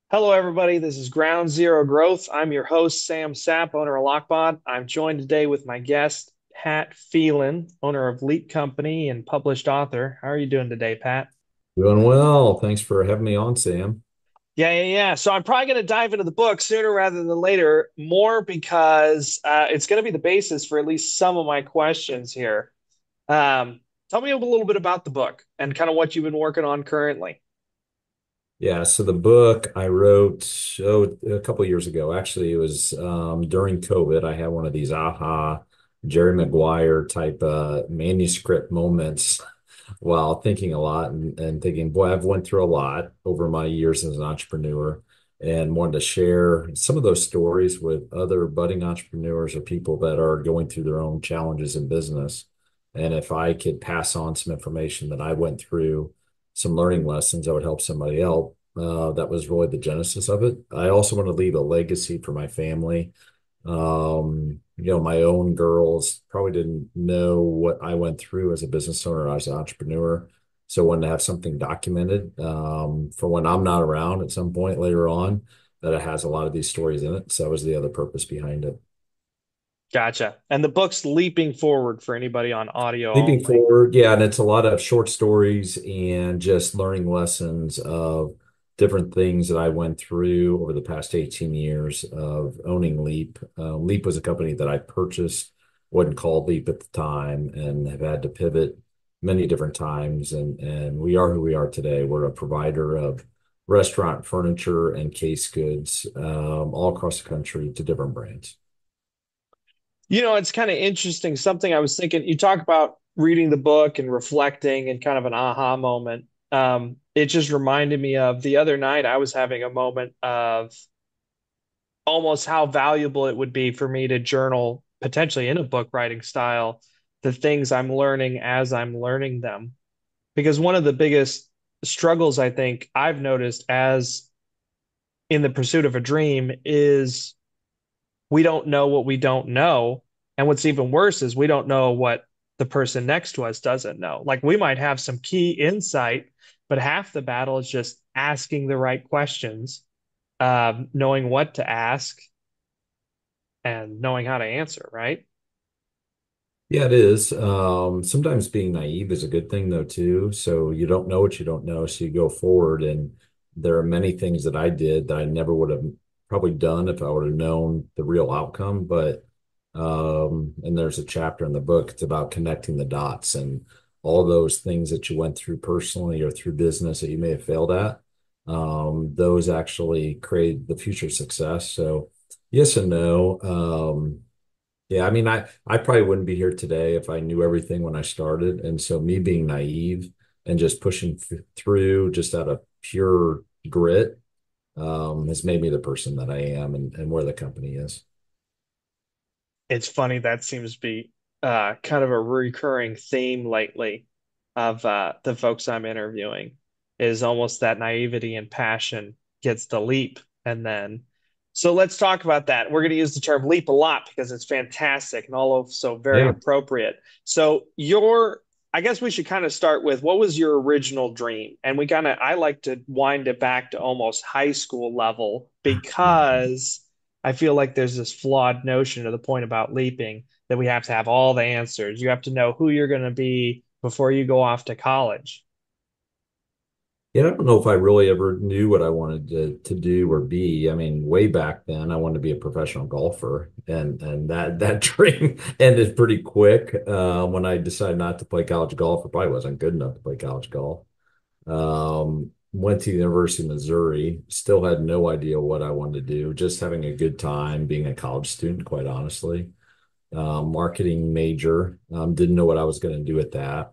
Hello, everybody. This is Ground Zero Growth. I'm your host, Sam Sapp, owner of Lockbot. I'm joined today with my guest, Pat Phelan, owner of Leap Company and published author. How are you doing today, Pat? Doing well. Thanks for having me on, Sam. Yeah. So I'm probably going to dive into the book sooner rather than later, more because it's going to be the basis for at least some of my questions here. Tell me a little bit about the book and kind of what you've been working on currently. Yeah, so the book I wrote a couple years ago. Actually, it was during COVID. I had one of these aha Jerry Maguire type manuscript moments while thinking a lot and thinking, boy, I've went through a lot over my years as an entrepreneur and wanted to share some of those stories with other budding entrepreneurs or people that are going through their own challenges in business. And if I could pass on some information that I went through, some learning lessons that would help somebody else. That was really the genesis of it. I also want to leave a legacy for my family. My own girls probably didn't know what I went through as a business owner, as an entrepreneur. So I wanted to have something documented for when I'm not around at some point later on, that it has a lot of these stories in it. So that was the other purpose behind it. Gotcha. And the book's leaping forward for anybody on audio Leaping only. forward, yeah, and it's a lot of short stories and just learning lessons of different things that I went through over the past 18 years of owning Leap. Leap was a company that I purchased, wasn't called Leap at the time, and have had to pivot many different times. And we are who we are today. We're a provider of restaurant furniture and case goods all across the country to different brands. It's kind of interesting. Something I was thinking, you talk about reading the book and reflecting and kind of an aha moment. It just reminded me of the other night I was having a moment of almost how valuable it would be for me to journal, potentially in a book writing style, the things I'm learning as I'm learning them. Because one of the biggest struggles I think I've noticed as in the pursuit of a dream is we don't know what we don't know. And what's even worse is we don't know what the person next to us doesn't know. Like we might have some key insight, but half the battle is just asking the right questions, knowing what to ask and knowing how to answer, right? Yeah, it is. Sometimes being naive is a good thing though too. So you don't know what you don't know, so you go forward. And there are many things that I did that I never would have probably done if I would have known the real outcome. But and there's a chapter in the book, it's about connecting the dots and all those things that you went through personally or through business that you may have failed at. Those actually create the future success. So yes and no. Yeah, I mean, I probably wouldn't be here today if I knew everything when I started. And so me being naive and just pushing through just out of pure grit has made me the person that I am and where the company is. It's funny that seems to be kind of a recurring theme lately of the folks I'm interviewing is almost that naivety and passion gets the leap. And then, so let's talk about that. We're going to use the term leap a lot because it's fantastic and also very Yeah. appropriate. So, I guess we should kind of start with what was your original dream? And I like to wind it back to almost high school level because I feel like there's this flawed notion to the point about leaping that we have to have all the answers. You have to know who you're going to be before you go off to college. Yeah, I don't know if I really ever knew what I wanted to do or be. I mean, way back then, I wanted to be a professional golfer, and that dream ended pretty quick when I decided not to play college golf. I probably wasn't good enough to play college golf. Went to the University of Missouri, still had no idea what I wanted to do, just having a good time being a college student, quite honestly. Marketing major, didn't know what I was going to do with that.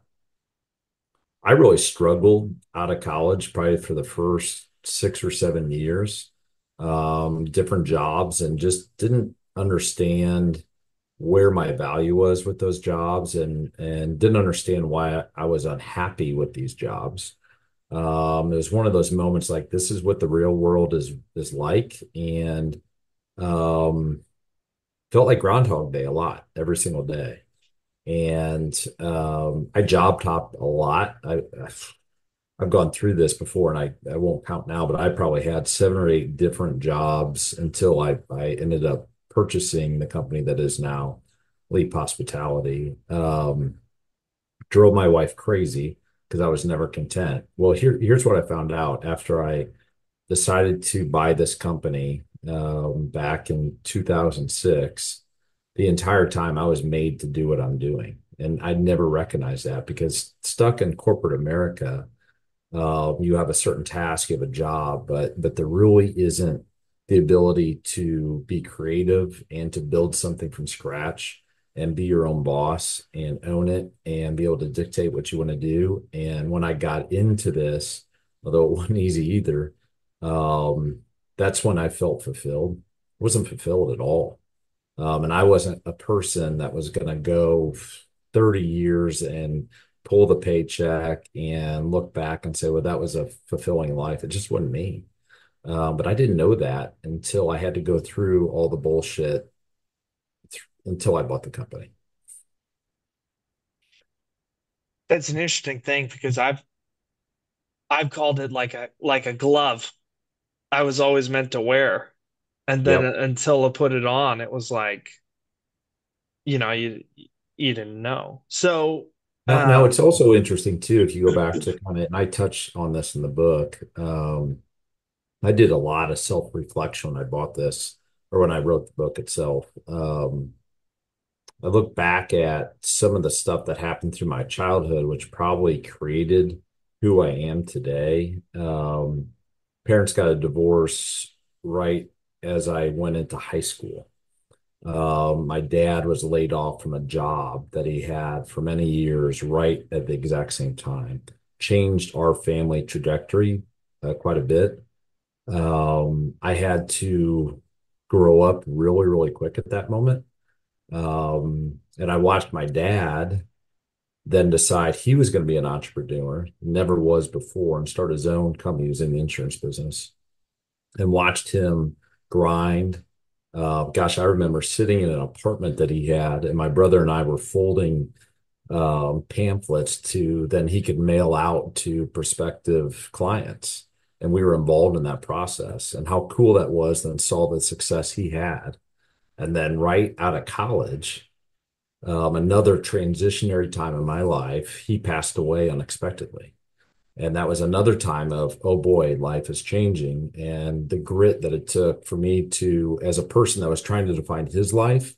I really struggled out of college probably for the first 6 or 7 years, different jobs, and just didn't understand where my value was with those jobs and didn't understand why I was unhappy with these jobs. It was one of those moments like this is what the real world is like, and um, felt like Groundhog Day a lot every single day. And I job hopped a lot. I've gone through this before, and I won't count now, but I probably had 7 or 8 different jobs until I ended up purchasing the company that is now Leap Hospitality. Drove my wife crazy because I was never content. Well, here's what I found out after I decided to buy this company back in 2006. The entire time I was made to do what I'm doing. And I never recognized that because stuck in corporate America, you have a certain task, you have a job, but there really isn't the ability to be creative and to build something from scratch and be your own boss and own it and be able to dictate what you want to do. And when I got into this, although it wasn't easy either, um, that's when I felt fulfilled. I wasn't fulfilled at all. And I wasn't a person that was going to go 30 years and pull the paycheck and look back and say, well, that was a fulfilling life. It just wasn't me. But I didn't know that until I had to go through all the bullshit until I bought the company. That's an interesting thing because I've called it like a glove I was always meant to wear. And then Yep. until I put it on, it was like, you didn't know. So, Now it's also interesting too, if you go back to kind of, and I touch on this in the book. I did a lot of self-reflection when I bought this or when I wrote the book itself. I look back at some of the stuff that happened through my childhood, which probably created who I am today. Parents got a divorce right as I went into high school. My dad was laid off from a job that he had for many years, right at the exact same time. Changed our family trajectory quite a bit. I had to grow up really, really quick at that moment. And I watched my dad then decide he was going to be an entrepreneur, never was before, and start his own company. He was in the insurance business and watched him grind. Gosh, I remember sitting in an apartment that he had, and my brother and I were folding pamphlets to then he could mail out to prospective clients. And we were involved in that process and how cool that was, then saw the success he had. And then right out of college, another transitionary time in my life, he passed away unexpectedly. And that was another time of, oh boy, life is changing. And the grit that it took for me to, as a person that was trying to define his life,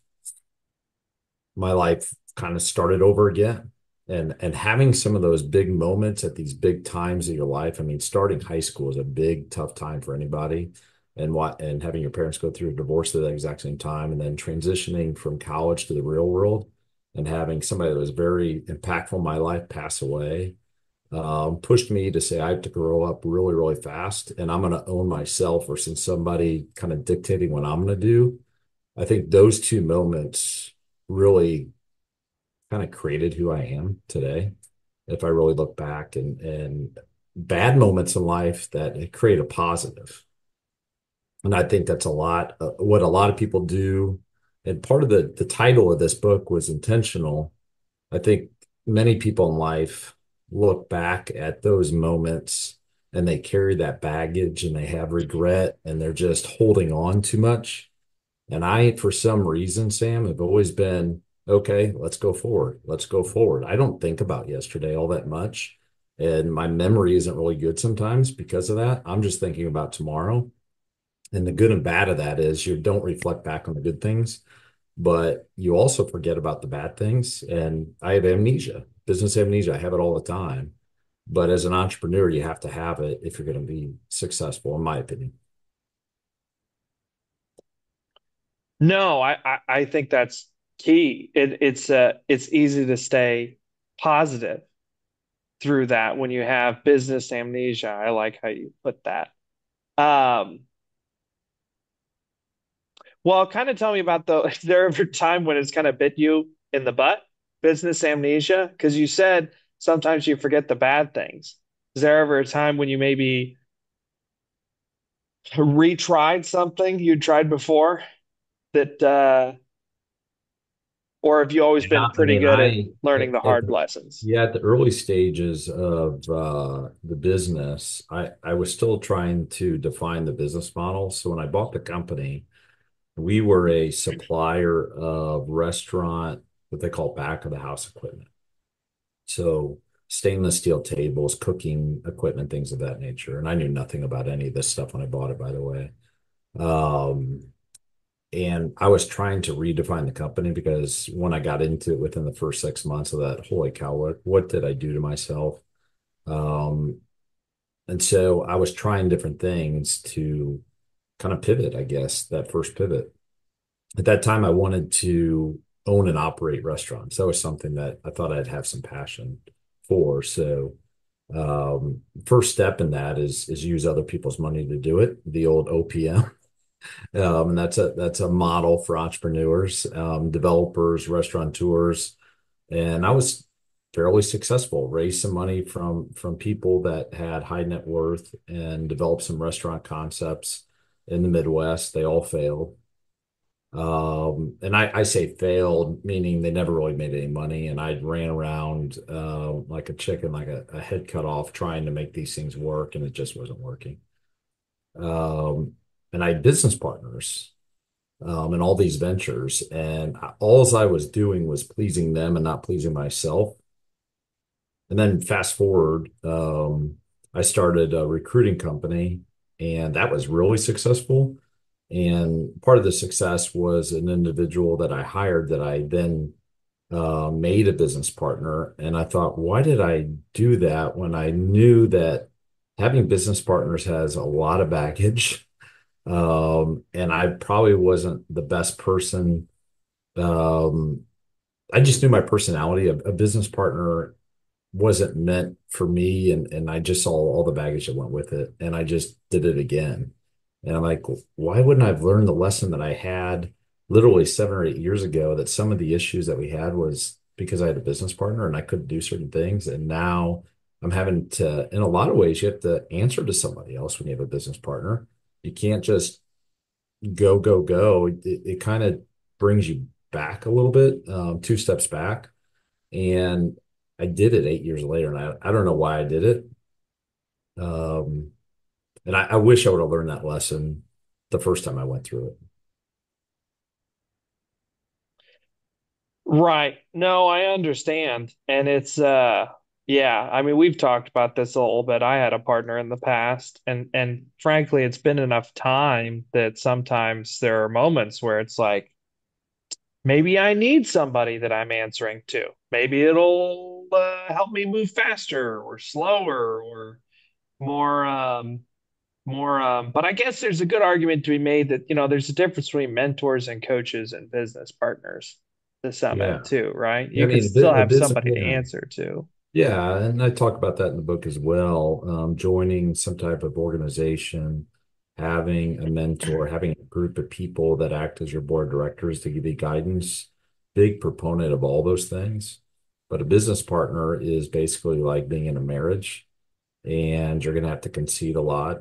my life kind of started over again. And having some of those big moments at these big times of your life. I mean, starting high school is a big, tough time for anybody. And having your parents go through a divorce at the exact same time, and then transitioning from college to the real world and having somebody that was very impactful in my life pass away pushed me to say I have to grow up really, really fast and I'm going to own myself versus somebody kind of dictating what I'm going to do. I think those two moments really kind of created who I am today. If I really look back and bad moments in life that create a positive. And I think that's a lot what a lot of people do. And part of the title of this book was intentional. I think many people in life look back at those moments and they carry that baggage and they have regret and they're just holding on too much. And I, for some reason, Sam, have always been, okay, let's go forward. Let's go forward. I don't think about yesterday all that much. And my memory isn't really good sometimes because of that. I'm just thinking about tomorrow. And the good and bad of that is you don't reflect back on the good things, but you also forget about the bad things. And I have amnesia, business amnesia. I have it all the time. But as an entrepreneur, you have to have it if you're going to be successful, in my opinion. no, I think that's key. It's easy to stay positive through that when you have business amnesia. I like how you put that. Um, well, kind of tell me about the, is there ever a time when it's kind of bit you in the butt, business amnesia? Because you said sometimes you forget the bad things. Is there ever a time when you maybe retried something you tried before that or have you always Yeah, been I pretty mean, good at I learning the at hard lessons? yeah, at the early stages of the business, I was still trying to define the business model. So when I bought the company, we were a supplier of restaurant, what they call back of the house equipment. So stainless steel tables, cooking equipment, things of that nature. And I knew nothing about any of this stuff when I bought it, by the way. Um, and I was trying to redefine the company because when I got into it within the first 6 months of that, holy cow, what did I do to myself? Um, and so I was trying different things to kind of pivot, I guess, that first pivot. At that time, I wanted to own and operate restaurants. That was something that I thought I'd have some passion for. So first step in that is use other people's money to do it, the old OPM. And that's a model for entrepreneurs, developers, restaurateurs, and I was fairly successful. Raised some money from people that had high net worth and developed some restaurant concepts in the Midwest. They all failed. And I say failed, meaning they never really made any money. And I ran around like a chicken, like a head cut off, trying to make these things work, and it just wasn't working. Um, and I had business partners in all these ventures, and all I was doing was pleasing them and not pleasing myself. And then fast forward, I started a recruiting company, and that was really successful. And part of the success was an individual that I hired that I then made a business partner. And I thought, why did I do that when I knew that having business partners has a lot of baggage? And I probably wasn't the best person. Um, I just knew my personality. A business partner wasn't meant for me, and I just saw all the baggage that went with it, and I just did it again. And I'm like, why wouldn't I have learned the lesson that I had literally 7 or 8 years ago, that some of the issues that we had was because I had a business partner and I couldn't do certain things, and now I'm having to, in a lot of ways, you have to answer to somebody else when you have a business partner. You can't just go, go, go. It kind of brings you back a little bit, two steps back. And I did it 8 years later, and I don't know why I did it. Um, and I wish I would have learned that lesson the first time I went through it. Right. No, I understand. And it's yeah, I mean we've talked about this a little bit. I had a partner in the past and frankly it's been enough time that sometimes there are moments where it's like maybe I need somebody that I'm answering to. Maybe it'll help me move faster or slower or more but I guess there's a good argument to be made that, there's a difference between mentors and coaches and business partners to some Yeah. end too, right? Yeah, I You could mean, still a have business, somebody to yeah. answer to. Yeah, and I talk about that in the book as well. Joining some type of organization, having a mentor, having a group of people that act as your board of directors to give you guidance, big proponent of all those things. But a business partner is basically like being in a marriage, and you're going to have to concede a lot.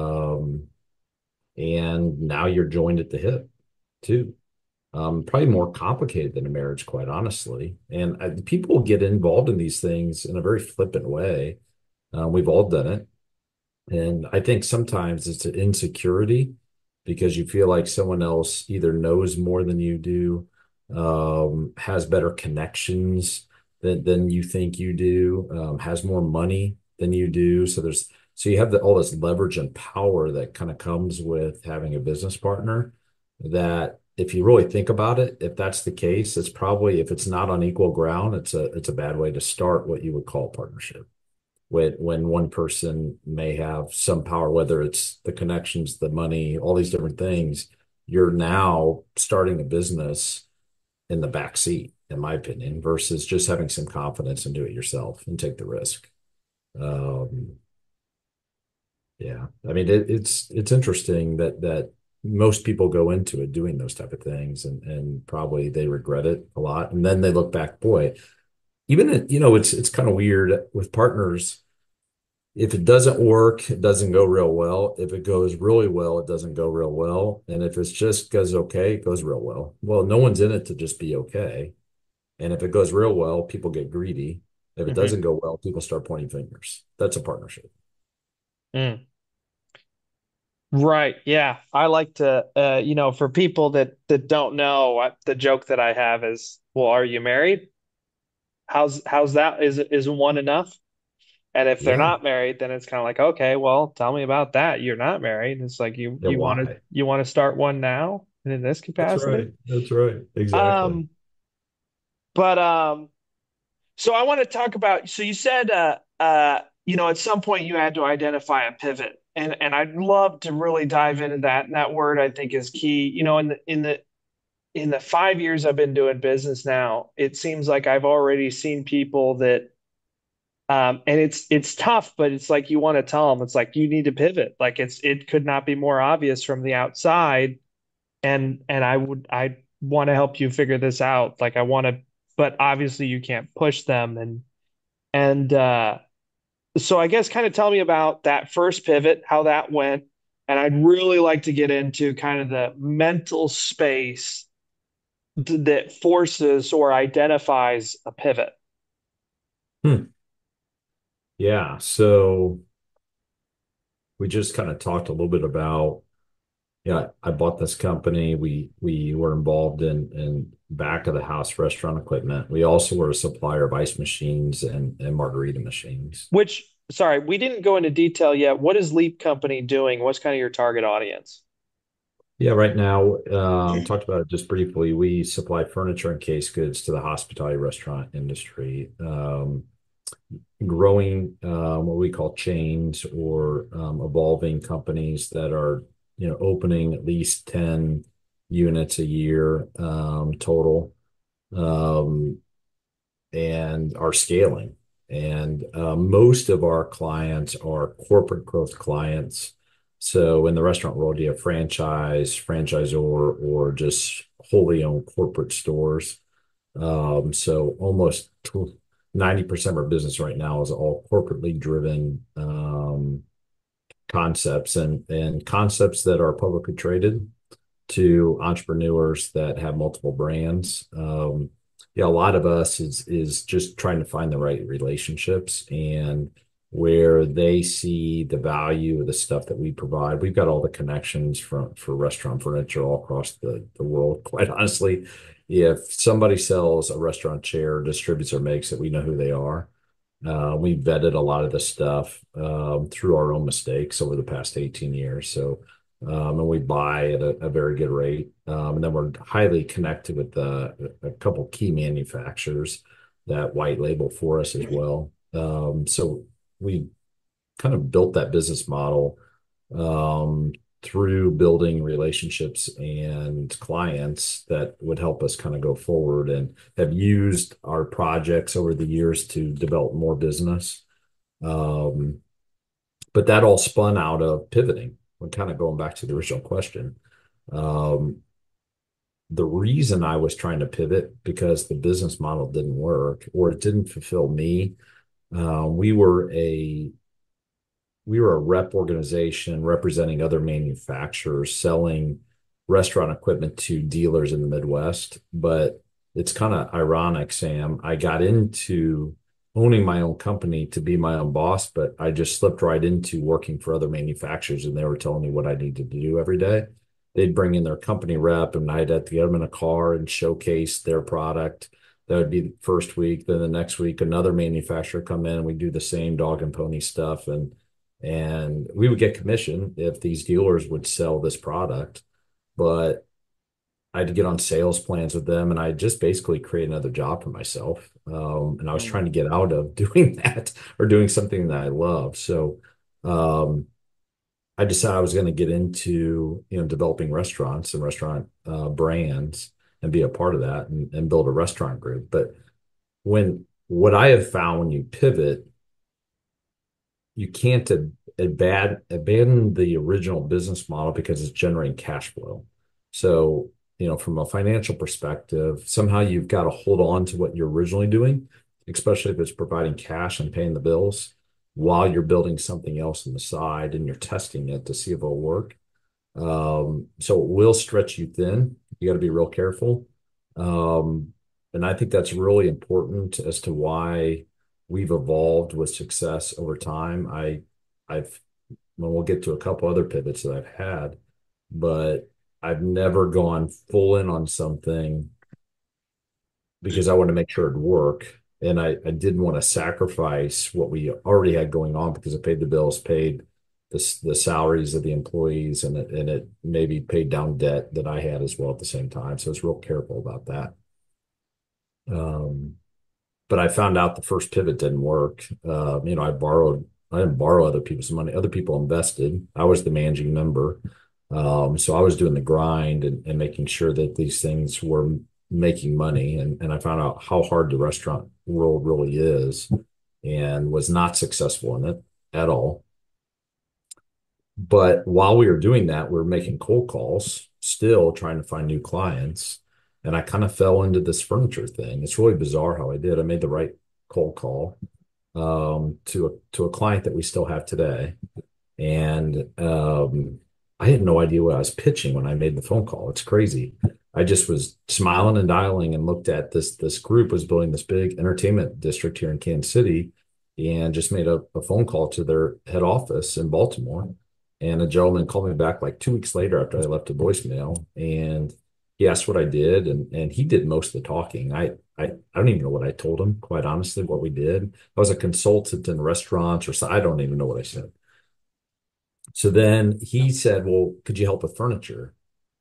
And now you're joined at the hip too. Probably more complicated than a marriage, quite honestly. And people get involved in these things in a very flippant way. We've all done it. And I think sometimes it's an insecurity because you feel like someone else either knows more than you do, has better connections than you think you do, has more money than you do. So you have all this leverage and power that kind of comes with having a business partner, that if you really think about it, if that's the case, it's probably, if it's not on equal ground, it's a bad way to start what you would call a partnership. When one person may have some power, whether it's the connections, the money, all these different things, you're now starting a business in the back seat, in my opinion, versus just having some confidence and do it yourself and take the risk. Um, yeah, I mean, it's interesting that most people go into it doing those type of things, and probably they regret it a lot, and then they look back, boy, it's kind of weird with partners. If it doesn't work, it doesn't go real well. If it goes really well, it doesn't go real well. And if it's just goes okay, it goes real well. Well, no one's in it to just be okay. And if it goes real well, people get greedy. If it Hmm. doesn't go well, people start pointing fingers. That's a partnership. Mm. Right. Yeah. I like to, for people that don't know, the joke that I have is, well, are you married? How's that? Is one enough? And if they're Yeah. not married, then it's kind of like, okay, well, tell me about that. You're not married. It's like Yeah. Why? you want to start one now and in this That's capacity. right. That's right. Exactly. Um, but so I want to talk about. So you said, at some point you had to identify a pivot, and I'd love to really dive into that. And that word I think is key. In the 5 years I've been doing business now, it seems like I've already seen people that and it's tough, but it's like you want to tell them it's like you need to pivot. Like it could not be more obvious from the outside. And I want to help you figure this out. Like I want to, but obviously you can't push them. And so I guess kind of tell me about that first pivot, how that went. And I'd really like to get into kind of the mental space that forces or identifies a pivot. Hmm. Yeah. So we just kind of talked a little bit about, yeah, I bought this company. We were involved in back of the house restaurant equipment. We also were a supplier of ice machines and margarita machines. Which, sorry, we didn't go into detail yet. What is Leap Company doing? What's kind of your target audience? Yeah, right now, talked about it just briefly. We supply furniture and case goods to the hospitality restaurant industry, growing what we call chains or evolving companies that are, opening at least 10 units a year total, um, and are scaling. And most of our clients are corporate growth clients. So in the restaurant world, you have franchise, franchisor, or just wholly owned corporate stores. So almost 90% of our business right now is all corporately driven concepts and concepts that are publicly traded to entrepreneurs that have multiple brands. Yeah, a lot of us is just trying to find the right relationships and where they see the value of the stuff that we provide. We've got all the connections for restaurant furniture all across the world. Quite honestly, if somebody sells a restaurant chair, distributes or makes it, we know who they are. We vetted a lot of the stuff through our own mistakes over the past 18 years. So and we buy at a very good rate. And then we're highly connected with a couple key manufacturers that white label for us as well. So we kind of built that business model um, through building relationships and clients that would help us kind of go forward and have used our projects over the years to develop more business. Um, but that all spun out of pivoting. We're kind of going back to the original question. Um, the reason I was trying to pivot because the business model didn't work or it didn't fulfill me. We were a rep organization representing other manufacturers selling restaurant equipment to dealers in the Midwest. But it's kind of ironic, Sam. I got into owning my own company to be my own boss, but I just slipped right into working for other manufacturers and they were telling me what I needed to do every day. They'd bring in their company rep and I'd have to get them in a car and showcase their product. That would be the first week. Then the next week, another manufacturer come in and we do the same dog and pony stuff. And we would get commission if these dealers would sell this product. But I had to get on sales plans with them, and I just basically create another job for myself. And I was trying to get out of doing that or doing something that I love. So um, I decided I was going to get into developing restaurants and restaurant brands and be a part of that and build a restaurant group. But when what I have found when you pivot you can't abandon the original business model because it's generating cash flow. So, from a financial perspective, somehow you've got to hold on to what you're originally doing, especially if it's providing cash and paying the bills while you're building something else on the side and you're testing it to see if it'll work. So it will stretch you thin. You got to be real careful. Um, and I think that's really important as to why we've evolved with success over time. I've, well, we'll get to a couple other pivots that I've had, but I've never gone full in on something because I want to make sure it'd work. And I didn't want to sacrifice what we already had going on because it paid the bills, paid the salaries of the employees, and it maybe paid down debt that I had as well at the same time. So I was real careful about that. Um, but I found out the first pivot didn't work. I didn't borrow other people's money. Other people invested. I was the managing member. So I was doing the grind and making sure that these things were making money. And I found out how hard the restaurant world really is and was not successful in it at all. But while we were doing that, we were making cold calls, still trying to find new clients. And I kind of fell into this furniture thing. It's really bizarre how I did. I made the right cold call to a client that we still have today. And I had no idea what I was pitching when I made the phone call. It's crazy. I just was smiling and dialing and looked at this group was building this big entertainment district here in Kansas City and just made a phone call to their head office in Baltimore. And a gentleman called me back like 2 weeks later after I left a voicemail, and he asked what I did, and he did most of the talking. I don't even know what I told him, quite honestly, what we did. I was a consultant in restaurants or so. I don't even know what I said. So then he said, "Well, could you help with furniture?"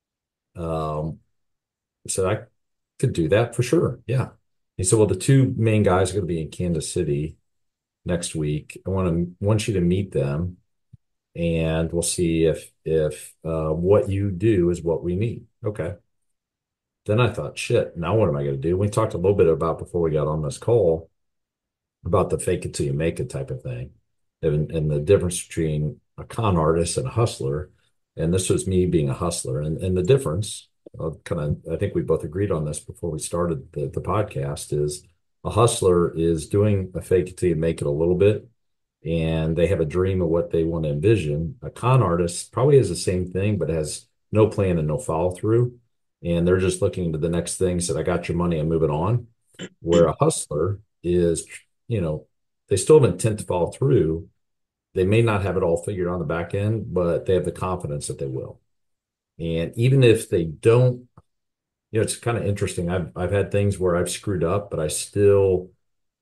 Um, I said, "I could do that for sure." Yeah. He said, "Well, the two main guys are going to be in Kansas City next week. I want you to meet them, and we'll see if what you do is what we need." Okay. Then I thought, shit, now what am I going to do? We talked a little bit about before we got on this call about the fake it till you make it type of thing, and the difference between a con artist and a hustler. And this was me being a hustler, and the difference, kind of, I think we both agreed on this before we started the podcast, is a hustler is doing a fake it till you make it a little bit, and they have a dream of what they want to envision. A con artist probably has the same thing, but has no plan and no follow through. And they're just looking to the next thing, said, I got your money, I'm moving on. Where a hustler is, you know, they still have intent to follow through. They may not have it all figured on the back end, but they have the confidence that they will. And even if they don't, it's kind of interesting. I've had things where I've screwed up, but I still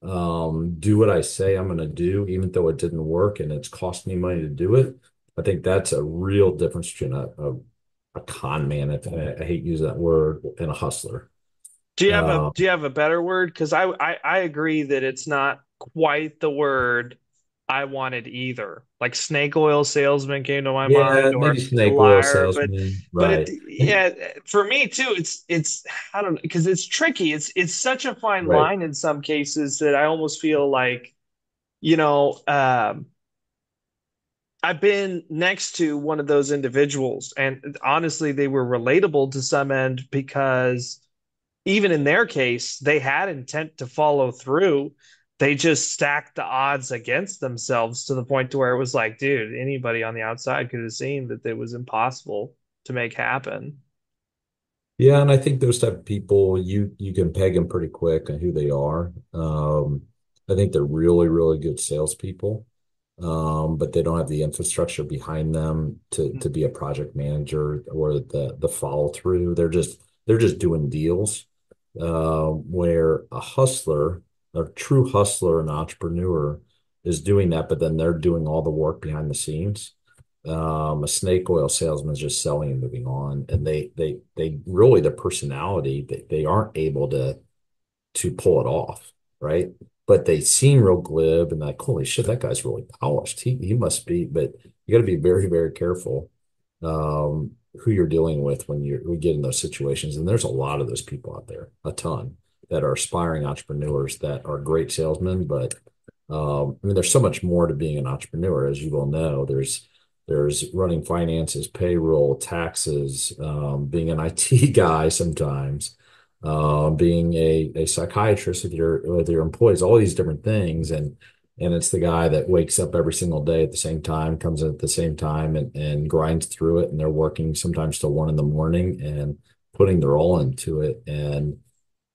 do what I say I'm going to do, even though it didn't work and it's cost me money to do it. I think that's a real difference between a con man, if I hate using that word, and a hustler. Uh, Do you have a better word? Because I agree that it's not quite the word I wanted either. Like snake oil salesman came to my yeah, mind, maybe or snake oil liar, salesman, but it right? And yeah, for me too, it's I don't know, because it's tricky. It's such a fine right, line in some cases that I almost feel like, you know, I've been next to one of those individuals, and honestly, they were relatable to some end because even in their case, they had intent to follow through. They just stacked the odds against themselves to the point to where it was like, dude, anybody on the outside could have seen that it was impossible to make happen. yeah, and I think those type of people, you can peg them pretty quick on who they are. I think they're really, really good salespeople, but they don't have the infrastructure behind them to be a project manager or the follow through. They're just doing deals. Where a hustler, a true hustler, an entrepreneur is doing that, but then they're doing all the work behind the scenes. A snake oil salesman is just selling and moving on, and they really, their personality, they aren't able to pull it off, right? But they seem real glib and like, holy shit, that guy's really polished. He must be, but you got to be very, very careful who you're dealing with when we get in those situations. And there's a lot of those people out there, a ton, that are aspiring entrepreneurs that are great salesmen. But I mean, there's so much more to being an entrepreneur, as you well know. There's running finances, payroll, taxes, being an IT guy sometimes, being a psychiatrist with your employees, all these different things, and it's the guy that wakes up every single day at the same time, comes in at the same time, and grinds through it, and they're working sometimes till 1 in the morning and putting their all into it, and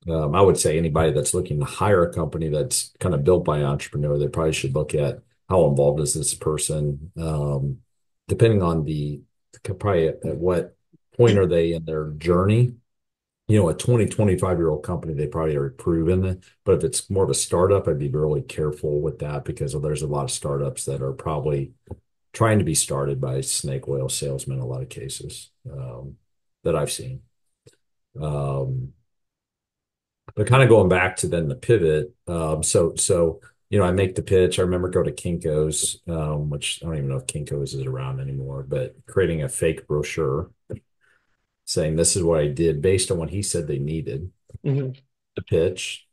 I would say anybody that's looking to hire a company that's kind of built by an entrepreneur, they probably should look at how involved is this person. Depending on probably at what point are they in their journey. A 20, 25-year-old company, they probably are proven it. But if it's more of a startup, I'd be really careful with that because there's a lot of startups that are probably trying to be started by snake oil salesmen in a lot of cases that I've seen. Um, but kind of going back to then the pivot. I make the pitch. I remember go to Kinko's, which I don't even know if Kinko's is around anymore, but creating a fake brochure saying this is what I did based on what he said they needed. Mhm. The pitch,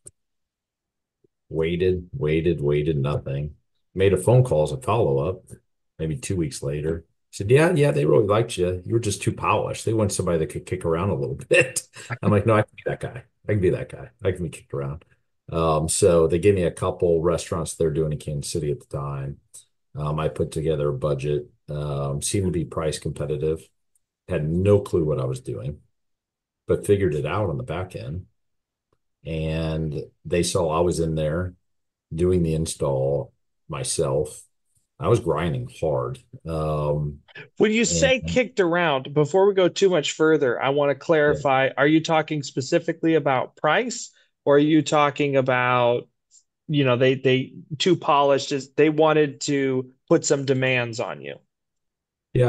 waited, nothing. Made a phone call as a follow-up, maybe 2 weeks later. Said, yeah, they really liked you. You were just too polished. They want somebody that could kick around a little bit. I'm like, no, I can be that guy. I can be that guy. I can be kicked around. So they gave me a couple restaurants they're doing in Kansas City at the time. I put together a budget, seemed to be price competitive, had no clue what I was doing, but figured it out on the back end. And they saw I was in there doing the install myself. I was grinding hard. When you And say kicked around, before we go too much further, I want to yeah, clarify, are you talking specifically about price or are you talking about, they too polished is they wanted to put some demands on you? yeah,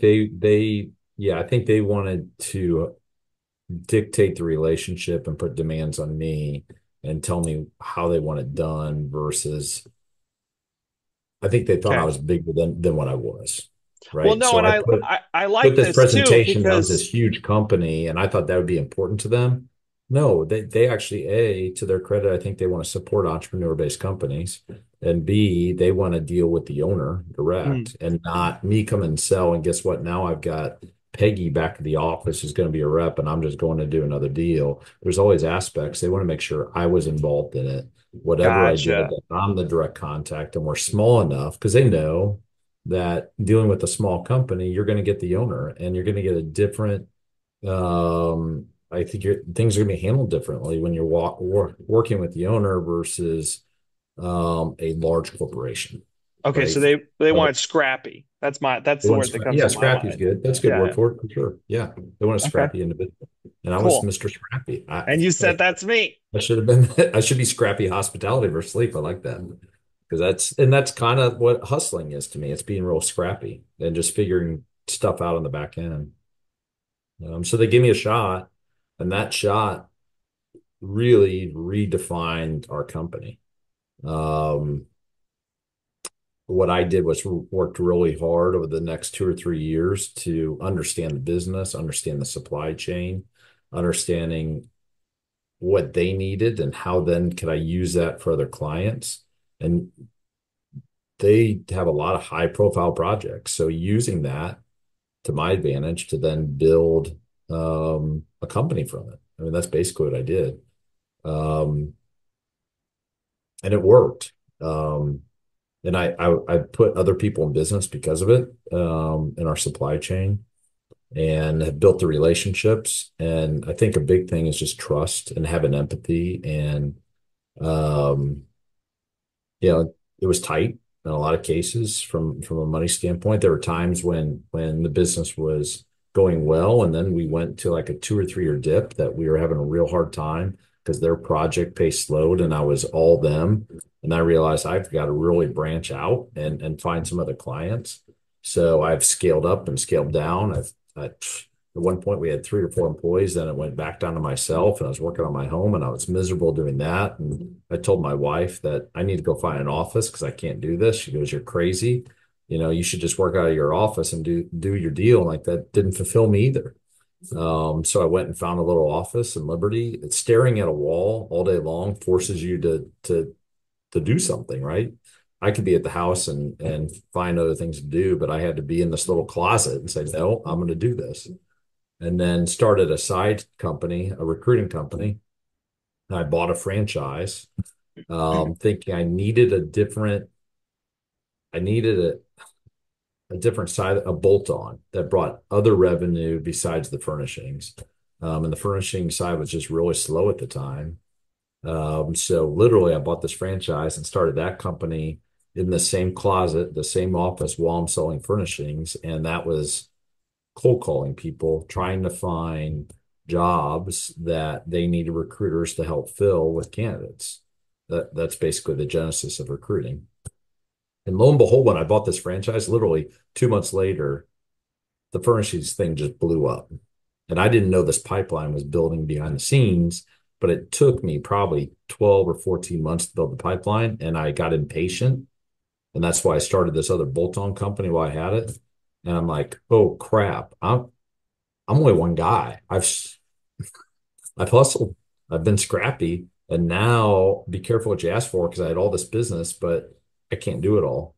I think they wanted to dictate the relationship and put demands on me and tell me how they want it done versus I think they thought I Okay. was bigger than what I was. Well, Right. no, So and I I, put I I put like this this too presentation of this because huge company, and I thought that would be important to them. No, they actually, A, to their credit, I think they want to support entrepreneur-based companies. And B, they want to deal with the owner mm, direct and not me come and sell. And guess what? Now I've got Peggy back at the office who's going to be a rep, and I'm just going to do another deal. There's always aspects. They want to make sure I was involved in it. Whatever I did, gotcha. that I'm the direct contact, and we're small enough because they know that dealing with a small company, you're going to get the owner and you're going to get a different, I think things are going to be handled differently when you're working with the owner versus a large corporation, Okay, so right? they So want it scrappy. That's they the want word that comes yeah, to my scrappy's mind. good. That's a good word Yeah. for it, for sure. Yeah, they want a Okay. scrappy individual, and I was Cool. Mr. Scrappy. And you said that's me. I should have been. I should be scrappy hospitality versus sleep. I like that because that's kind of what hustling is to me. It's being real scrappy and just figuring stuff out on the back end. So they gave me a shot, and that shot really redefined our company. Um, what I did was worked really hard over the next 2 or 3 years to understand the business, understand the supply chain, understanding what they needed and how then could I use that for other clients. And they have a lot of high profile projects. So using that to my advantage to then build a company from it. I mean, that's basically what I did. Um, and it worked. And I put other people in business because of it in our supply chain and have built the relationships. And I think a big thing is just trust and having empathy. And, um, it was tight in a lot of cases from a money standpoint. There were times when the business was going well, and then we went to like a 2 or 3 year dip that we were having a real hard time because their project pace slowed, and I was all them. And I realized I've got to really branch out and find some other clients. So I've scaled up and scaled down. At one point we had 3 or 4 employees, then it went back down to myself, and I was working on my home, and I was miserable doing that. And I told my wife that I need to go find an office because I can't do this. She goes, "You're crazy. You should just work out of your office and do your deal." And like that didn't fulfill me either. So I went and found a little office in Liberty. It's staring at a wall all day long forces you to do something, right? I could be at the house and find other things to do, but I had to be in this little closet and say, "No, I'm going to do this." And then started a side company, a recruiting company. I bought a franchise, thinking I needed a different side, a bolt on that brought other revenue besides the furnishings. And the furnishing side was just really slow at the time. So literally, I bought this franchise and started that company in the same closet, the same office while I'm selling furnishings. And that was cold calling people, trying to find jobs that they needed recruiters to help fill with candidates. That's basically the genesis of recruiting. And lo and behold, when I bought this franchise, literally 2 months later, the furnishings thing just blew up. And I didn't know this pipeline was building behind the scenes, but it took me probably 12 or 14 months to build the pipeline. And I got impatient. And that's why I started this other bolt-on company while I had it. And I'm like, oh crap, I'm only one guy. I've hustled, I've been scrappy, and now be careful what you ask for because I had all this business, but I can't do it all.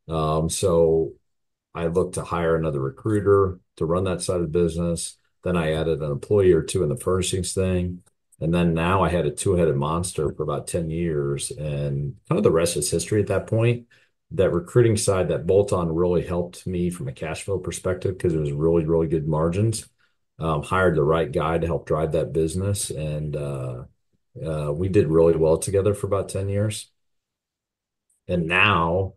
So I looked to hire another recruiter to run that side of the business. Then I added an employee or two in the furnishings thing. And then now I had a two-headed monster for about 10 years. And kind of the rest is history at that point. That recruiting side, that bolt-on really helped me from a cash flow perspective because it was really, really good margins. Hired the right guy to help drive that business. And we did really well together for about 10 years. And now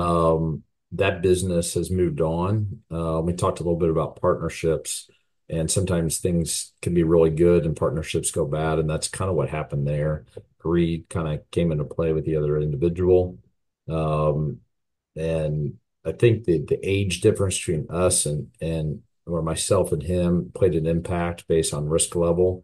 that business has moved on. We talked a little bit about partnerships, and sometimes things can be really good and partnerships go bad. And that's kind of what happened there. Greed kind of came into play with the other individual. Um, and I think the age difference between us and or myself and him played an impact based on risk level.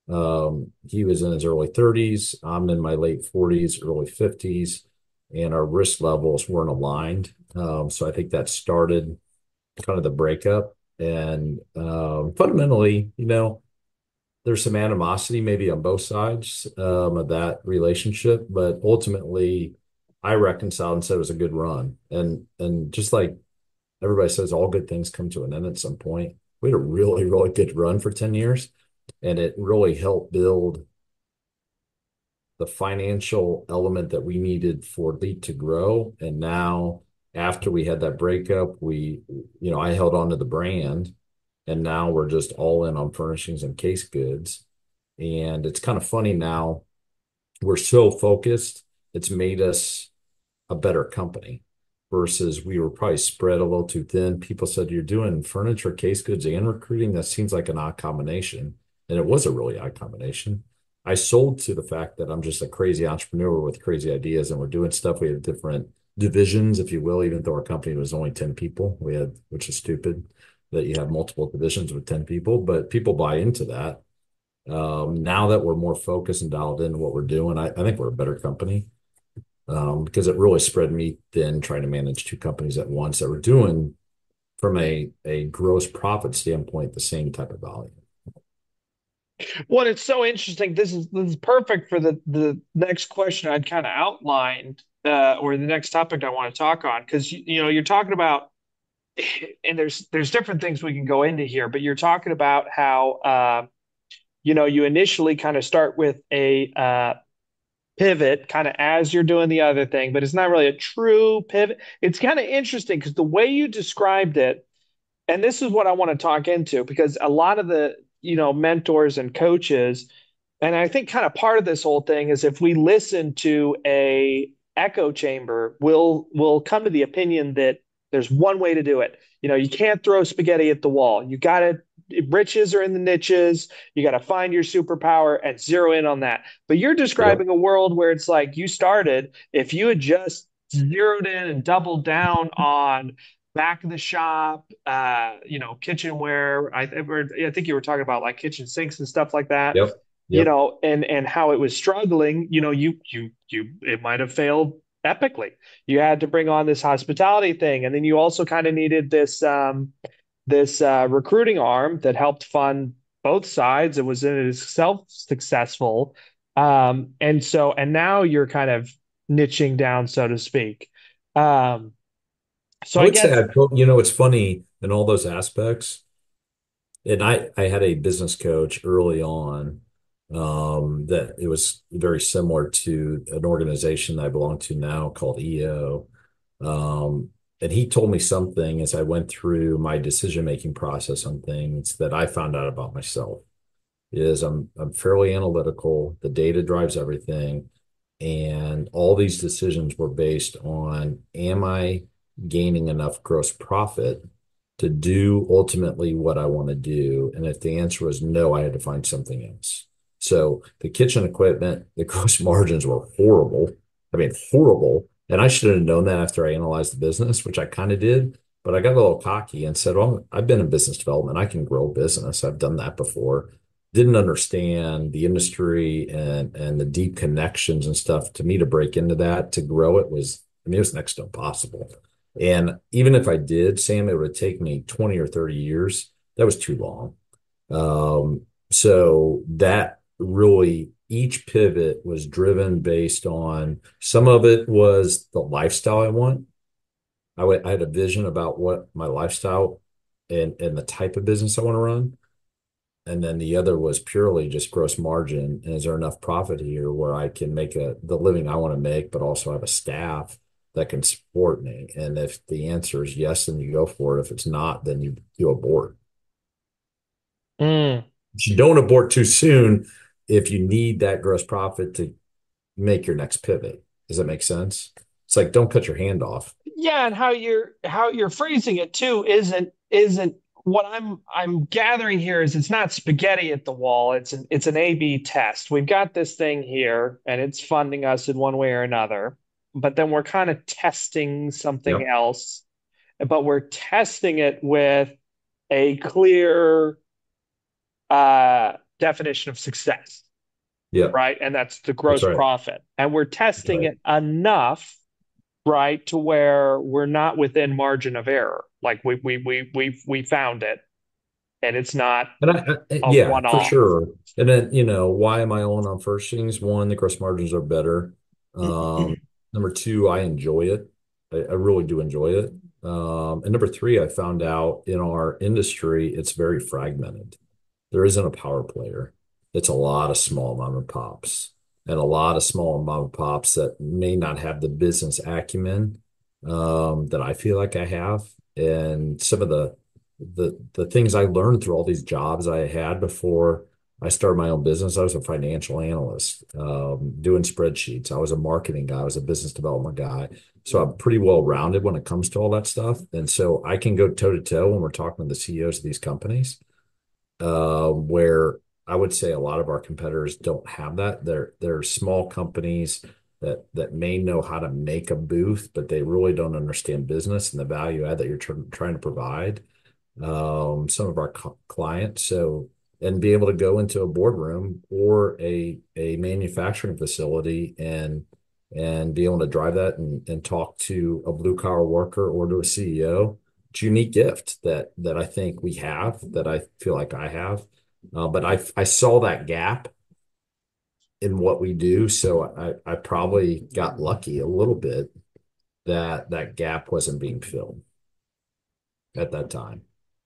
He was in his early 30s. I'm in my late 40s, early 50s, and our risk levels weren't aligned. So I think that started kind of the breakup. And fundamentally, there's some animosity maybe on both sides of that relationship, but ultimately, I reconciled and said it was a good run. And just like everybody says, all good things come to an end at some point. We had a really, really good run for 10 years, and it really helped build the financial element that we needed for Lead to grow. And now, after we had that breakup, I held on to the brand, and now we're just all in on furnishings and case goods. And it's kind of funny now, we're so focused, it's made us a better company versus we were probably spread a little too thin. People said, you're doing furniture, case goods, and recruiting. That seems like an odd combination. And it was a really odd combination. I sold to the fact that I'm just a crazy entrepreneur with crazy ideas and we're doing stuff. We have different divisions, if you will, even though our company was only 10 people. Which is stupid that you have multiple divisions with 10 people, but people buy into that. Now that we're more focused and dialed into what we're doing, I think we're a better company because it really spread me thin trying to manage two companies at once that were doing, from a gross profit standpoint, the same type of volume. Well, it's so interesting. This is perfect for the next question I'd kind of outlined, or the next topic I want to talk on, because you're talking about, and there's different things we can go into here, but you're talking about how you initially kind of start with a pivot, kind of as you're doing the other thing, but it's not really a true pivot. It's kind of interesting because the way you described it, and this is what I want to talk into, because a lot of the mentors and coaches, and I think kind of part of this whole thing is if we listen to a echo chamber, we'll come to the opinion that there's one way to do it. You can't throw spaghetti at the wall. You got to Riches are in the niches. You got to find your superpower and zero in on that. But you're Yep. describing a world where it's like you started, if you had just zeroed in and doubled down on back of the shop, kitchenware. I think you were talking about like kitchen sinks and stuff like that. Yep. Yep. And how it was struggling. It might have failed epically. You had to bring on this hospitality thing, and then you also kind of needed this recruiting arm that helped fund both sides. It was in itself successful. And now you're kind of niching down, so to speak. Um, so I I would say guess, it's funny in all those aspects. And I had a business coach early on that it was very similar to an organization that I belong to now called EO. And he told me something as I went through my decision-making process on things that I found out about myself. is I'm fairly analytical. The data drives everything. And all these decisions were based on, am I gaining enough gross profit to do ultimately what I want to do? And if the answer was no, I had to find something else. So the kitchen equipment, the gross margins were horrible. I mean, horrible. And I should have known that after I analyzed the business, which I kind of did. But I got a little cocky and said, well, I've been in business development. I can grow business. I've done that before. Didn't understand the industry and the deep connections and stuff. To me, to break into that, to grow it was, I mean, it was next to impossible. And even if I did, Sam, it would take me 20 or 30 years. That was too long. So that really, each pivot was driven based on, some of it was the lifestyle I want. I had a vision about what my lifestyle and the type of business I want to run. And then the other was purely just gross margin. And is there enough profit here where I can make the living I want to make, but also have a staff that can support me? And if the answer is yes, then you go for it. If it's not, then you abort. Mm. But you don't abort too soon if you need that gross profit to make your next pivot. Does that make sense? It's like, don't cut your hand off. Yeah, and how you're phrasing it too isn't what I'm gathering here is it's not spaghetti at the wall. It's an A/B test. We've got this thing here and it's funding us in one way or another, but then we're kind of testing something Yep. else, but we're testing it with a clear definition of success, Yep. right? And that's the That's gross right. profit. And we're That's testing right. it enough, right, to where we're not within margin of error. Like we found it, and it's not And a yeah, for one-off. sure. And then, why am I on first things? One, the gross margins are better. Number two, I enjoy it. I really do enjoy it. And number three, I found out in our industry, it's very fragmented. There isn't a power player. It's a lot of small mom and pops and a lot of small mom and pops that may not have the business acumen that I feel like I have. And some of the things I learned through all these jobs I had before I started my own business. I was a financial analyst, doing spreadsheets. I was a marketing guy. I was a business development guy. So I'm pretty well rounded when it comes to all that stuff. And so I can go toe to toe when we're talking to the CEOs of these companies, where I would say a lot of our competitors don't have that. They're small companies that may know how to make a booth, but they really don't understand business and the value add that you're trying to provide, some of our clients. So, and be able to go into a boardroom or a manufacturing facility and be able to drive that and talk to a blue collar worker or to a CEO. It's a unique gift that I think we have, that I feel like I have. But I saw that gap in what we do, so I probably got lucky a little bit that that gap wasn't being filled at that time,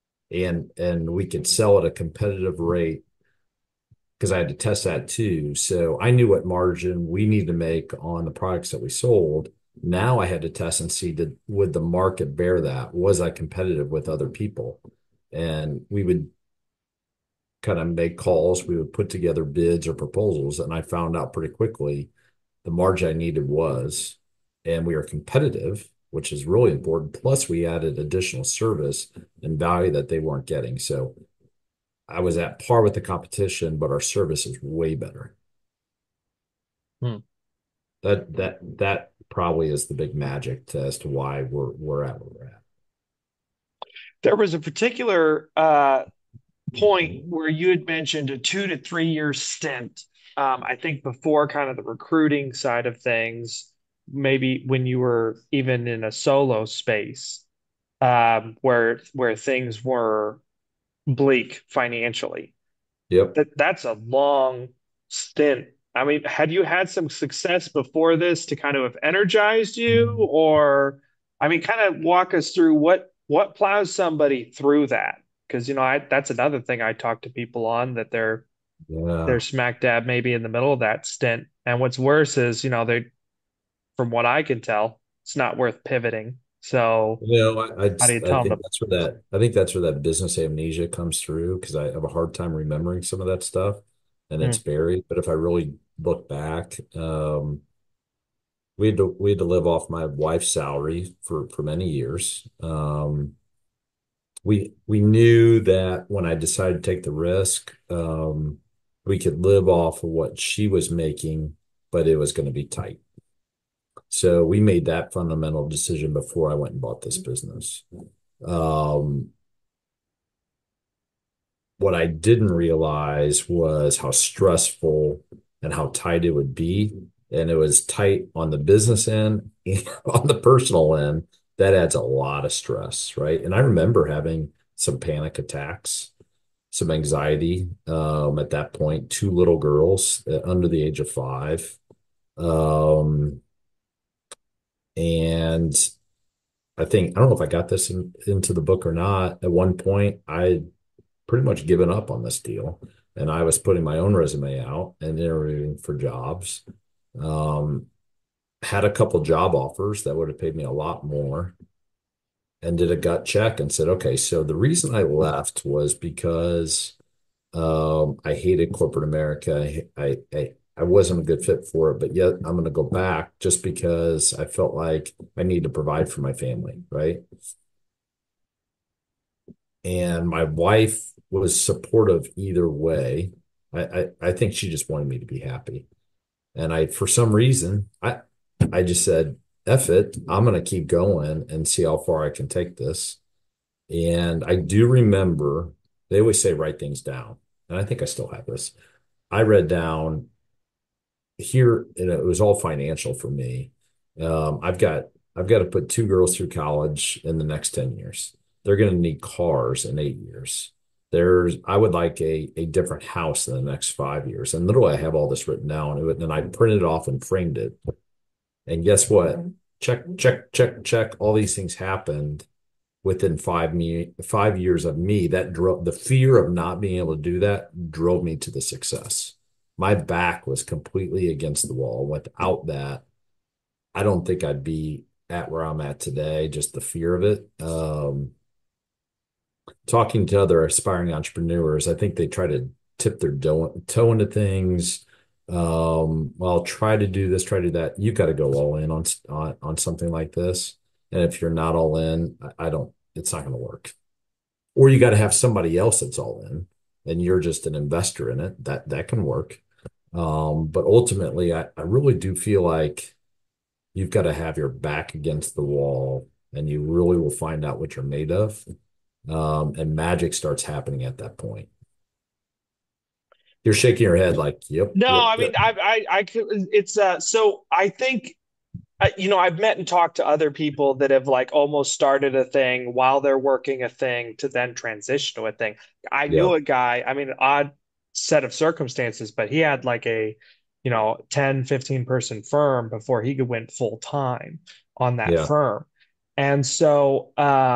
and we could sell at a competitive rate because I had to test that too. So I knew what margin we needed to make on the products that we sold. Now I had to test and see, would the market bear that? Was I competitive with other people? And we would kind of make calls. We would put together bids or proposals, and I found out pretty quickly the margin I needed was, and we are competitive, which is really important. Plus, we added additional service and value that they weren't getting. So I was at par with the competition, but our service is way better. Hmm. That probably is the big magic as to why we're at where we're at. There was a particular point where you had mentioned a 2 to 3 year stint. I think before kind of the recruiting side of things, maybe when you were even in a solo space, where things were bleak financially. Yep. That's a long stint. I mean, had you had some success before this to kind of have energized you, or I mean, kind of walk us through what plows somebody through that? Because that's another thing I talk to people on, that they're Yeah. smack dab maybe in the middle of that stint. And what's worse is, they, from what I can tell, it's not worth pivoting. So how do you I tell think them I think that's where that business amnesia comes through because I have a hard time remembering some of that stuff and to, it's buried. But if I really look back, we had to live off my wife's salary for many years. We knew that when I decided to take the risk, we could live off of what she was making, but it was going to be tight. So we made that fundamental decision before I went and bought this business. Um, what I didn't realize was how stressful and how tight it would be. And it was tight on the business end and on the personal end. That adds a lot of stress, right? And I remember having some panic attacks, some anxiety at that point, two little girls under the age of 5. Um, and I don't know if I got this into the book or not. At one point, I pretty much given up on this deal. And I was putting my own resume out and interviewing for jobs. Um, had a couple job offers that would have paid me a lot more and did a gut check and said, okay, so the reason I left was because I hated corporate America. I wasn't a good fit for it, but yet I'm going to go back just because I felt like I need to provide for my family, right? And my wife was supportive either way. I think she just wanted me to be happy. And for some reason, I just said, F it, I'm going to keep going and see how far I can take this. And I do remember they always say write things down. And I think I still have this. I read down here, and it was all financial for me. Um, I've got I've got to put two girls through college in the next 10 years. They're going to need cars in 8 years. I would like a different house in the next 5 years. And literally, I have all this written down, and I printed it off and framed it. And guess what? Check, check, check, check. All these things happened within 5 years of me. That drove the fear of not being able to do that drove me to the success. My back was completely against the wall. Without that, I don't think I'd be at where I'm at today, just the fear of it. Talking to other aspiring entrepreneurs, I think they try to tip their toe into things. Well, try to do this, try to do that. You got to go all in on something like this. And if you're not all in, I don't, it's not going to work. Or you got to have somebody else that's all in and you're just an investor in it. That can work. But ultimately, I really do feel like you've got to have your back against the wall and you really will find out what you're made of. And magic starts happening at that point. You're shaking your head like, yep, no, yep, I mean, yep. it's so I think I've met and talked to other people that have like almost started a thing while they're working a thing to then transition to a thing. I knew Yeah, a guy, I mean, an odd set of circumstances, but he had like a, 10, 15 person firm before he could went full time on that yeah. firm. And so,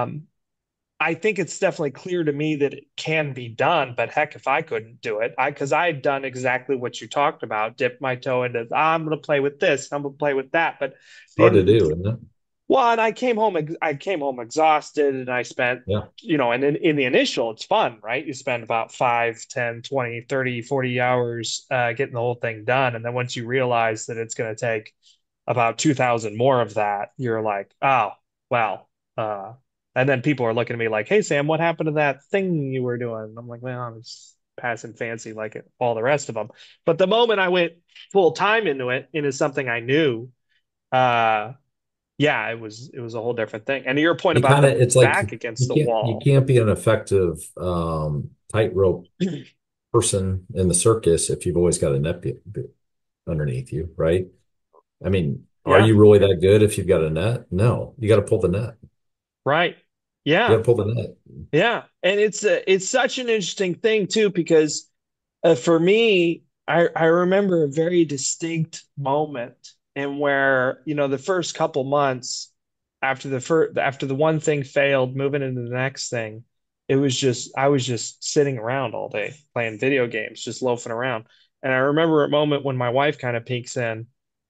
I think it's definitely clear to me that it can be done, but heck, if I couldn't do it, because I had done exactly what you talked about, dip my toe into, I'm going to play with this, I'm going to play with that. But at It's the hard end to of the do, isn't it? well, and I came home exhausted and I spent, Yeah. and in the initial, it's fun, right? You spend about 5, 10, 20, 30, 40 hours getting the whole thing done. And then once you realize that it's going to take about 2,000 more of that, you're like, oh, well, uh, and then people are looking at me like, hey, Sam, what happened to that thing you were doing? And I'm like, well, I was passing fancy like all the rest of them. But the moment I went full time into something I knew, uh, yeah, it was a whole different thing. And to your point You about kind of, the it's like back against the you wall, can't be an effective tightrope person in the circus if you've always got a underneath you, right? I mean, are yeah, you really that good if you've got a net? No, you got to pull the net. right, You yeah, got to pull the net. yeah, and it's such an interesting thing too because for me, I remember a very distinct moment in where the first couple months after the one thing failed, moving into the next thing, it was just I was just sitting around all day playing video games, just loafing around. And I remember a moment when my wife kind of peeks in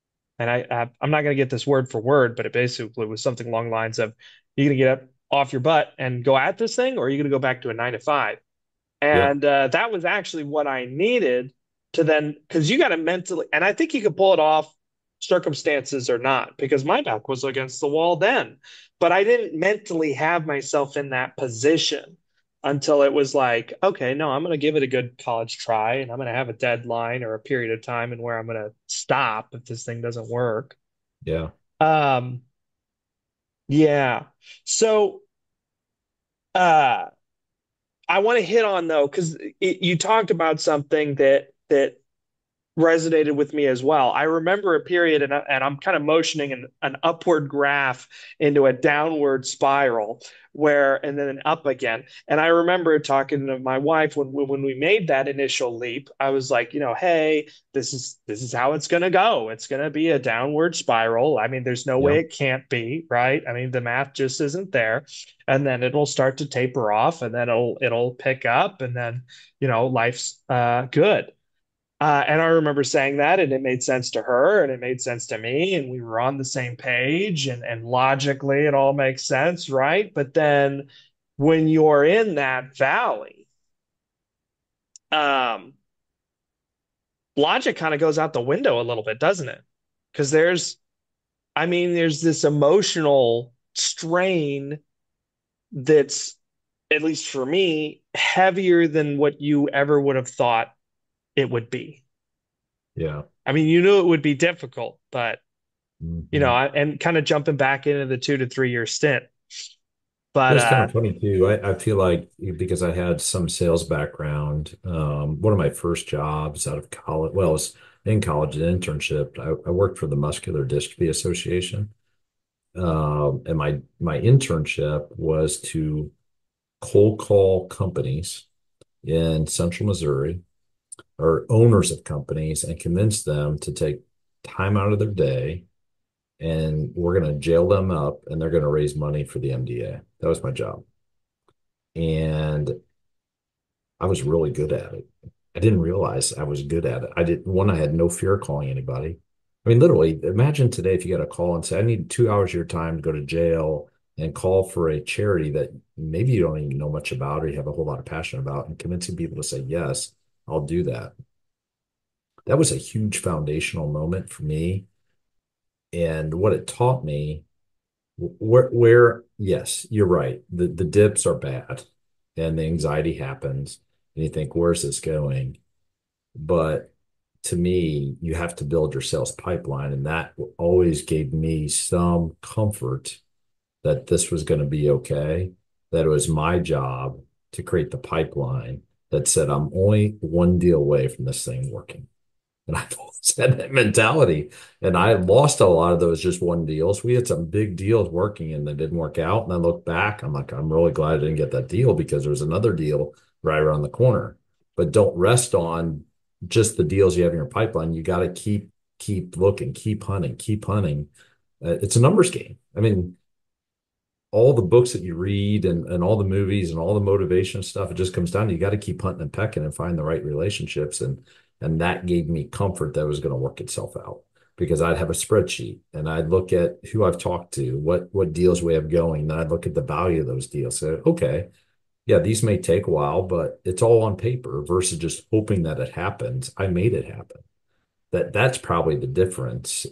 and I'm not going to get this word for word, but it basically was something along the lines of, "You're going to get up off your butt and go at this thing, or are you going to go back to a 9 to 5?" Yep. And that was actually what I needed to then, because you got to mentally, and I think you could pull it off, circumstances or not, because my back was against the wall then. But I didn't mentally have myself in that position until it was like, okay, no, I'm going to give it a good college try, and I'm going to have a deadline or a period of time and where I'm going to stop if this thing doesn't work. Yeah. Um, yeah. So, uh, I want to hit on though, because you talked about something that resonated with me as well. I remember a period, and I'm kind of motioning an upward graph into a downward spiral, and then up again. And I remember talking to my wife when we made that initial leap. I was like, hey, this is how it's going to go. It's going to be a downward spiral. I mean, there's no way Yep. it can't be, right? I mean, the math just isn't there. And then it'll start to taper off, and then it'll pick up, and then life's good. And I remember saying that, and it made sense to her, and it made sense to me, and we were on the same page, and logically, it all makes sense, right? But then, when you're in that valley, um, logic kind of goes out the window a little bit, doesn't it? Because I mean, there's this emotional strain that's, at least for me, heavier than what you ever would have thought it would be. Yeah. I mean, you knew it would be difficult, but Hmm. and kind of jumping back into the 2 to 3 year stint. It But was kind of funny too. I feel like because I had some sales background, one of my first jobs out of college, well, it was in college, an internship. I worked for the Muscular Dystrophy Association. And my internship was to cold call companies in Central Missouri or owners of companies and convince them to take time out of their day and we're going to jail them up and they're going to raise money for the MDA. That was my job. And I was really good at it. I didn't realize I was good at it. I had no fear calling anybody. I mean, literally, imagine today if you got a call and say, I need 2 hours of your time to go to jail and call for a charity that maybe you don't even know much about or you have a whole lot of passion about and convincing people to say, yes, I'll do that. That was a huge foundational moment for me. And what it taught me, yes, you're right. The dips are bad and the anxiety happens and you think, where's this going? But to me, you have to build your sales pipeline. And that always gave me some comfort that this was going to be okay, that it was my job to create the pipeline that said, I'm only one deal away from this thing working. And I've always had that mentality. And I lost a lot of those just one deals. We had some big deals working and they didn't work out. And I look back, I'm like, I'm really glad I didn't get that deal because there was another deal right around the corner. But don't rest on just the deals you have in your pipeline. You got to keep looking, keep hunting, keep hunting. It's a numbers game. I mean, all the books that you read and all the movies and all the motivation stuff, it just comes down to you got to keep hunting and pecking and find the right relationships. And that gave me comfort that it was going to work itself out because I'd have a spreadsheet and I'd look at who I've talked to, what deals we have going. Then I'd look at the value of those deals. So, okay, yeah, these may take a while, but it's all on paper versus just hoping that it happens. I made it happen. That's probably the difference.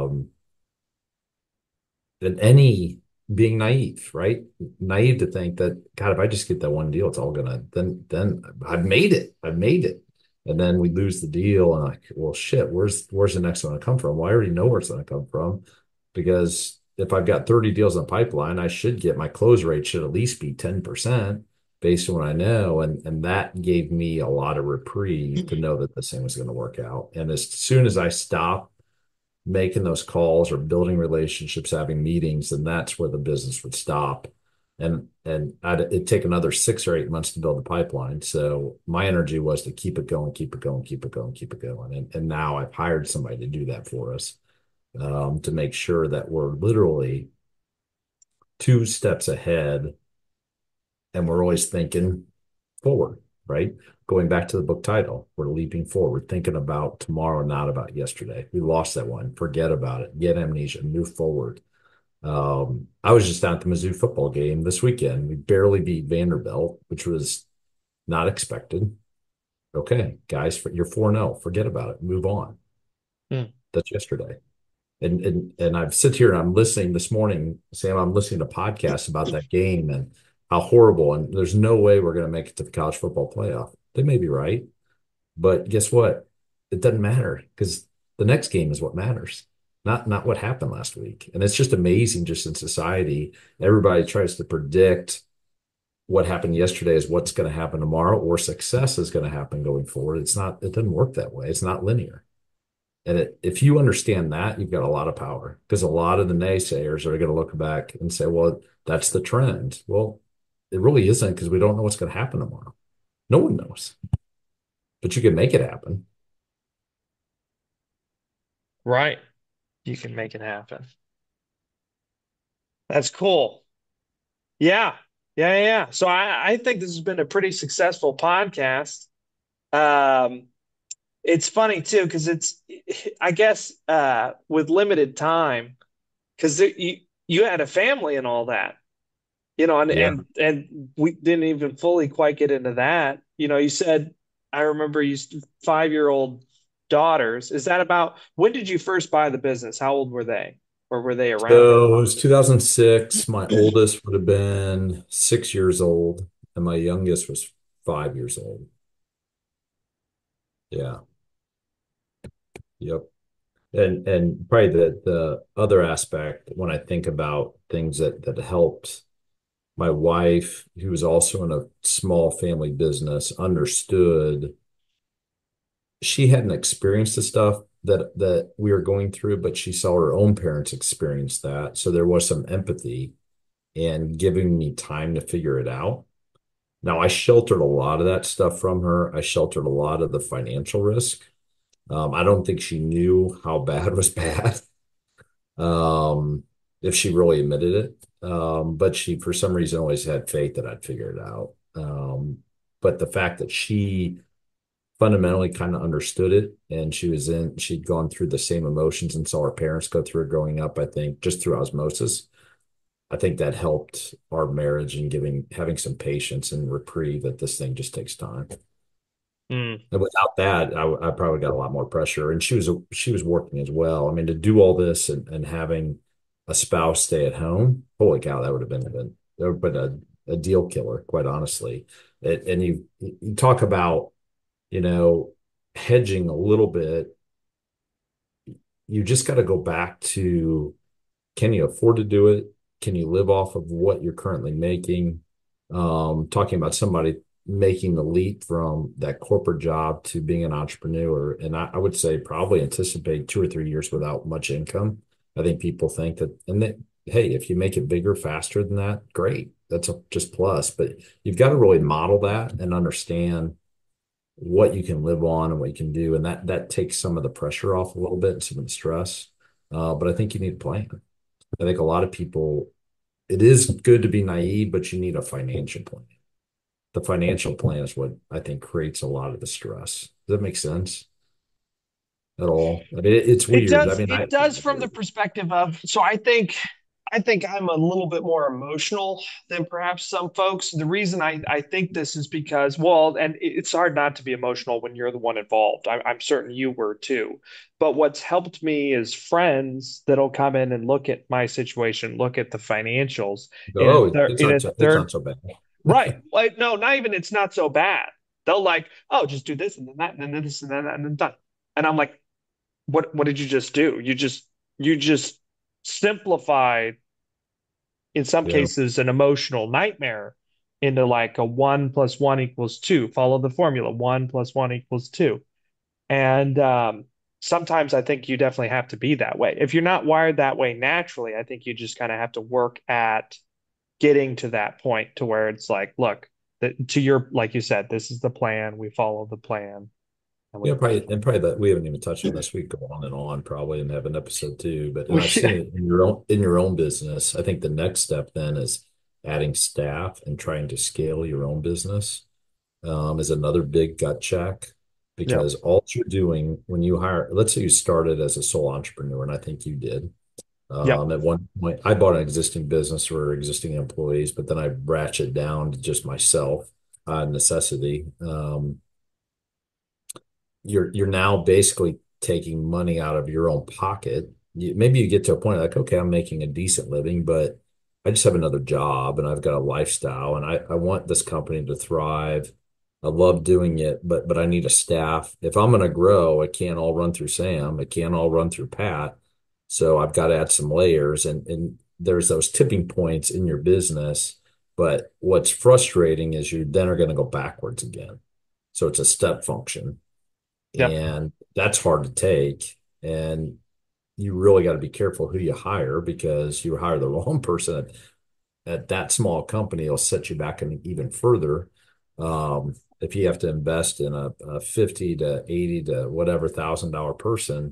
Than any being naive, right? Naive to think that, God, if I just get that one deal, it's all gonna then I've made it. I've made it. And then we lose the deal and like, well, shit, where's the next one to come from? Well, I already know where it's gonna come from because if I've got 30 deals in the pipeline, I should get my close rate should at least be 10% based on what I know. And that gave me a lot of reprieve to know that this thing was going to work out. And as soon as I stopped making those calls or building relationships, having meetings, and that's where the business would stop. And it'd take another 6 or 8 months to build the pipeline. So my energy was to keep it going, keep it going, keep it going, keep it going. And now I've hired somebody to do that for us to make sure that we're literally 2 steps ahead and we're always thinking forward. right? Going back to the book title, we're leaping forward, thinking about tomorrow, not about yesterday. We lost that one. Forget about it. Get amnesia, move forward. I was just down at the Mizzou football game this weekend. We barely beat Vanderbilt, which was not expected. Okay, guys, you're 4-0. Forget about it. Move on. Hmm. That's yesterday. And I've sit here and I'm listening this morning, Sam, I'm listening to podcasts about that game and how horrible, and there's no way we're going to make it to the college football playoff. They may be right, but guess what? It doesn't matter because the next game is what matters, not what happened last week. And it's just amazing, just in society, everybody tries to predict what happened yesterday is what's going to happen tomorrow, or success is going to happen going forward. It's not, it doesn't work that way. It's not linear. And if you understand that, you've got a lot of power because a lot of the naysayers are going to look back and say, well, that's the trend. Well, it really isn't because we don't know what's going to happen tomorrow. No one knows, but you can make it happen. Right. You can make it happen. That's cool. Yeah. Yeah. Yeah. Yeah. So I think this has been a pretty successful podcast. Um, it's funny too, because I guess, with limited time, because you had a family and all that, and Yeah. we didn't even fully quite get into that. You said, I remember 5-year-old daughters. Is that about when did you first buy the business? How old were they, or were they around? So it was 2006. My oldest would have been 6 years old, and my youngest was 5 years old. Yeah. Yep. And probably the other aspect when I think about things that helped my wife, who was also in a small family business, understood she hadn't experienced the stuff that we were going through, but she saw her own parents experience that. So there was some empathy and giving me time to figure it out. Now, I sheltered a lot of that stuff from her. I sheltered a lot of the financial risk. I don't think she knew how bad was bad, um, if she really admitted it. But she, for some reason, always had faith that I'd figure it out. But the fact that she fundamentally kind of understood it and she'd gone through the same emotions and saw her parents go through it growing up, I think, just through osmosis. I think that helped our marriage and having some patience and reprieve that this thing just takes time. Mm. And without that, I probably got a lot more pressure. And she was working as well. I mean, to do all this and having a spouse stay at home, holy cow, that would have been a deal killer, quite honestly. And you talk about, you know, hedging a little bit. You just got to go back to, can you afford to do it? Can you live off of what you're currently making? Talking about somebody making the leap from that corporate job to being an entrepreneur. And I would say probably anticipate 2 or 3 years without much income. I think people think that, and that, hey, if you make it bigger faster than that, great. That's a just plus. But you've got to really model that and understand what you can live on and what you can do. And that takes some of the pressure off a little bit and some of the stress. But I think you need a plan. I think a lot of people, it is good to be naive, but you need a financial plan. The financial plan is what I think creates a lot of the stress. Does that make sense at all? I mean, it's It weird. I does. mean, It does from the perspective of. So I think I'm a little bit more emotional than perhaps some folks. The reason I think this is because, well, and it's hard not to be emotional when you're the one involved. I'm certain you were too. But what's helped me is friends that'll come in and look at my situation, look at the financials in a oh, it's in not a so, it's not third. so bad. Right. Like, no, not even it's not so bad. They'll like, oh, just do this and then that and then this and then that and then done. And I'm like, what did you just do? You just simplified, in some Yeah. cases, an emotional nightmare into like a 1 + 1 = 2. Follow the formula. 1 + 1 = 2. And sometimes I think you definitely have to be that way. If you're not wired that way naturally, I think you just kind of have to work at getting to that point to where it's like, look, to your, like you said, this is the plan. We follow the plan and we Yeah, move probably that we haven't even touched on this. We could go on probably and have an episode too. But and forward. I've seen it in your own business. I think the next step then is adding staff and trying to scale your own business. is another big gut check Yeah. because all you're doing when you hire, let's say you started as a sole entrepreneur, and I think you did. Yep. At one point, I bought an existing business or existing employees, but then I ratcheted down to just myself, necessity. You're now basically taking money out of your own pocket. Maybe you get to a point like, okay, I'm making a decent living, but I just have another job and I've got a lifestyle and I want this company to thrive. I love doing it, but I need a staff. If I'm going to grow, it can't all run through Sam. It can't all run through Pat. So I've got to add some layers and there's those tipping points in your business. But what's frustrating is you then are going to go backwards again. So it's a step function. Yep. And that's hard to take. And you really got to be careful who you hire because you hire the wrong person at that small company, it'll set you back even further. If you have to invest in a 50 to 80 to whatever $1,000 person,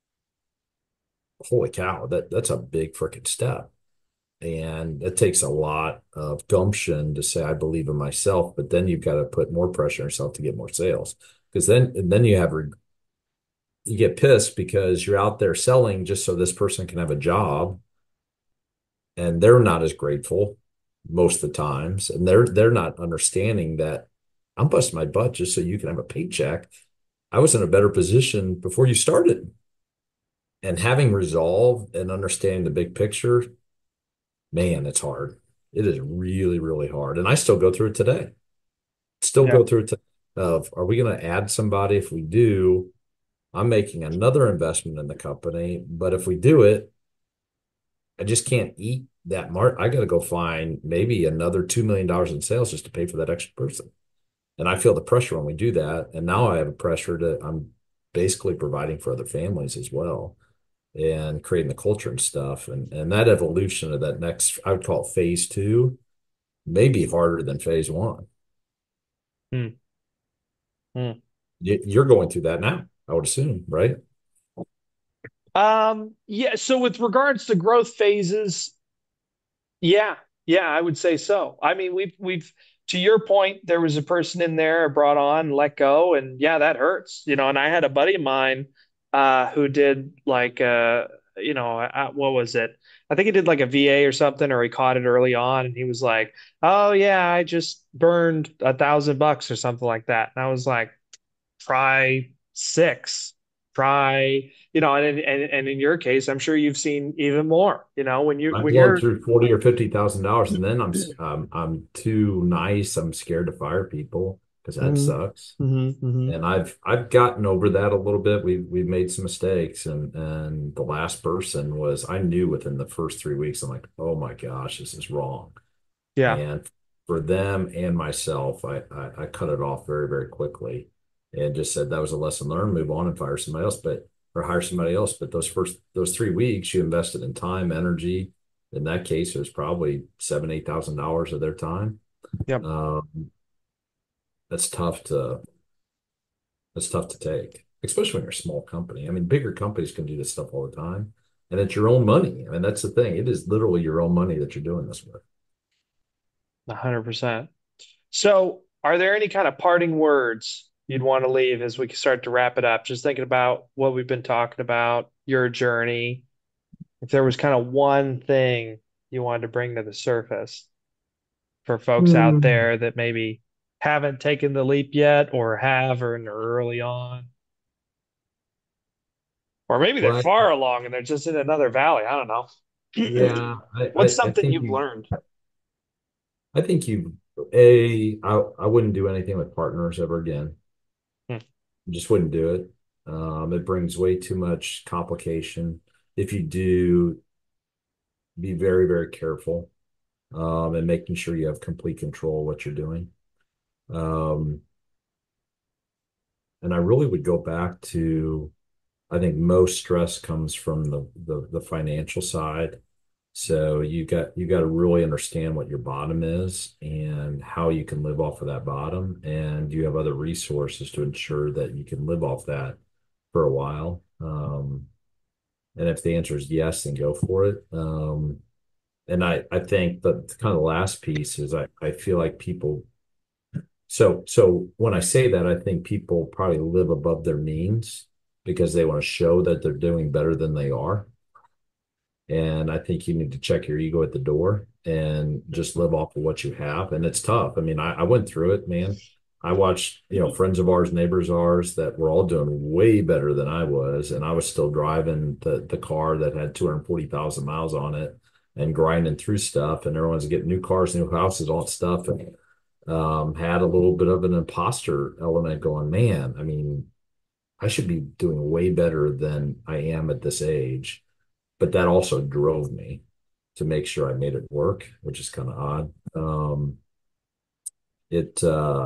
holy cow, that's a big freaking step. And it takes a lot of gumption to say, I believe in myself, but then you've got to put more pressure on yourself to get more sales. Because then you get pissed because you're out there selling just so this person can have a job and they're not as grateful most of the times and they're not understanding that I'm busting my butt just so you can have a paycheck. I was in a better position before you started. And having resolve and understanding the big picture, man, it's hard. It is really, really hard. And I still go through it today. Still Yeah. go through it of are we going to add somebody? If we do, I'm making another investment in the company. But if we do it, I just can't eat that I got to go find maybe another $2 million in sales just to pay for that extra person. And I feel the pressure when we do that. And now I have a pressure I'm basically providing for other families as well and creating the culture and stuff. And that evolution of that next, I would call it phase two, may be harder than phase one. Hmm. Hmm. You're going through that now, I would assume, right? Yeah, so with regards to growth phases, yeah, yeah, I would say so. I mean, we've to your point, there was a person in there brought on, let go, and yeah, that hurts, you know. And I had a buddy of mine who did like what was it? I think he did like a VA or something, or he caught it early on, and he was like, "Oh yeah, I just burned $1,000 or something like that." And I was like, try six, try, and in your case, I'm sure you've seen even more, I've when blown you're, through 40 or $50,000 and then I'm too nice. I'm scared to fire people because that hmm sucks. hmm hmm And I've gotten over that a little bit. We've made some mistakes, and the last person was I knew within the first 3 weeks. I'm like, oh my gosh, this is wrong. yeah, And for them and myself, I cut it off very very quickly, and just said that was a lesson learned. Move on and fire somebody else, or hire somebody else. But those 3 weeks, you invested in time, energy. In that case, it was probably $7,000, $8,000 of their time. yep, Um, that's tough to That's tough to take, especially when you're a small company. I mean, bigger companies can do this stuff all the time, and it's your own money. I mean, that's the thing. It is literally your own money that you're doing this with. 100%. So, are there any kind of parting words you'd want to leave as we start to wrap it up? Just thinking about what we've been talking about, your journey. If there was kind of one thing you wanted to bring to the surface for folks out Hmm. there that maybe haven't taken the leap yet or have or are early on, or maybe they're Well, far along and they're just in another valley. I don't know. yeah, What's I something think you've learned? I think I wouldn't do anything with partners ever again. Hmm. Just wouldn't do it. It brings way too much complication. If you do, be very, very careful, and making sure you have complete control of what you're doing. Um, and I really would go back to I think most stress comes from the financial side. So you got to really understand what your bottom is and how you can live off of that bottom, and you have other resources to ensure that you can live off that for a while. And if the answer is yes, then go for it. And I think that kind of the last piece is I feel like people So when I say that, I think people probably live above their means because they want to show that they're doing better than they are. And I think you need to check your ego at the door and just live off of what you have. And it's tough. I mean, I went through it, man. I watched, friends of ours, neighbors of ours that were all doing way better than I was. And I was still driving the car that had 240,000 miles on it and grinding through stuff. And everyone's getting new cars, new houses, all that stuff. And had a little bit of an imposter element going, man, I mean, I should be doing way better than I am at this age. But that also drove me to make sure I made it work, which is kind of odd. It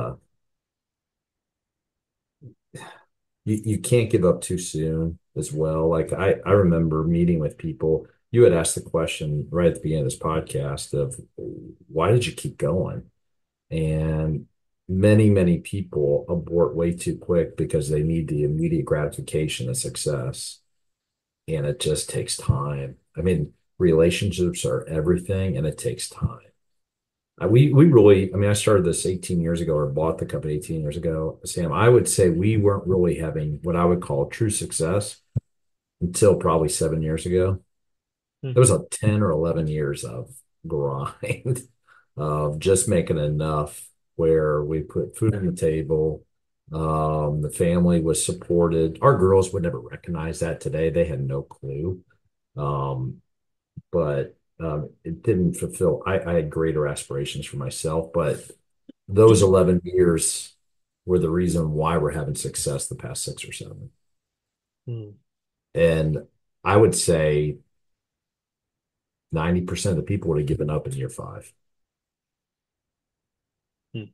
you can't give up too soon as well. Like I remember meeting with people. You had asked the question right at the beginning of this podcast of why did you keep going? And many people abort way too quick because they need the immediate gratification of success. And it just takes time. I mean, relationships are everything and it takes time. We really, I mean, I started this 18 years ago or bought the company 18 years ago. Sam, I would say we weren't really having what I would call true success until probably 7 years ago. There was Mhm. a 10 or 11 years of grind of just making enough where we put food on the table. The family was supported. Our girls would never recognize that today. They had no clue. Um, but it didn't fulfill. I had greater aspirations for myself, but those 11 years were the reason why we're having success the past 6 or 7. Mhm. And I would say 90% of the people would have given up in year 5. Mhm.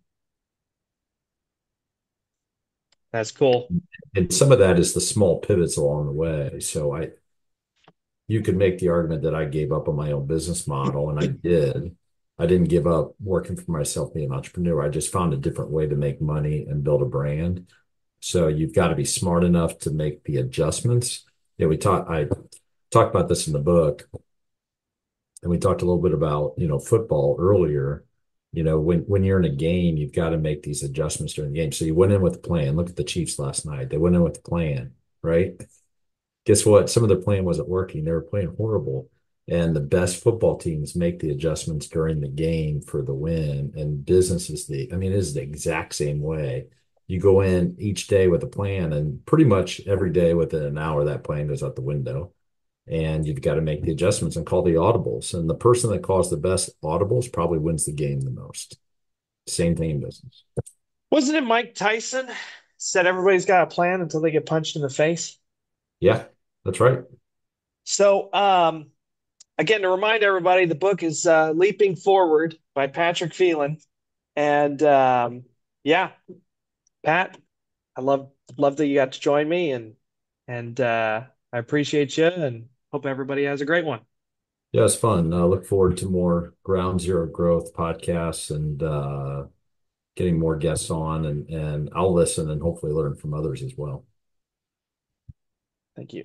That's cool. And some of that is the small pivots along the way. So you could make the argument that I gave up on my own business model, and I did. I didn't give up working for myself, being an entrepreneur. I just found a different way to make money and build a brand. So you've got to be smart enough to make the adjustments. Yeah, I talked about this in the book, and we talked a little bit about, football earlier. When you're in a game, you've got to make these adjustments during the game. So you went in with a plan. Look at the Chiefs last night. They went in with a plan, right? Guess what? Some of their plan wasn't working. They were playing horrible. And the best football teams make the adjustments during the game for the win. And business is I mean, it is the exact same way. You go in each day with a plan, and pretty much every day within an hour, that plan goes out the window. And you've got to make the adjustments and call the audibles. And the person that calls the best audibles probably wins the game the most. Same thing in business. Wasn't it Mike Tyson said everybody's got a plan until they get punched in the face? Yeah, that's right. So, again, to remind everybody, the book is Leaping Forward by Patrick Phelan. And yeah, Pat, I love that you got to join me and I appreciate you and hope everybody has a great one. Yeah, it's fun. Look forward to more Ground Zero Growth podcasts and getting more guests on, and I'll listen and hopefully learn from others as well. Thank you.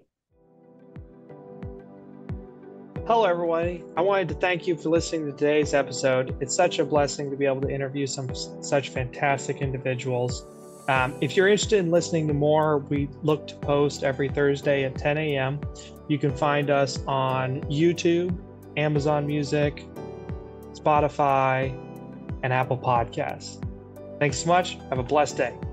Hello, everybody. I wanted to thank you for listening to today's episode. It's such a blessing to be able to interview some such fantastic individuals. If you're interested in listening to more, we look to post every Thursday at 10 a.m. You can find us on YouTube, Amazon Music, Spotify, and Apple Podcasts. Thanks so much. Have a blessed day.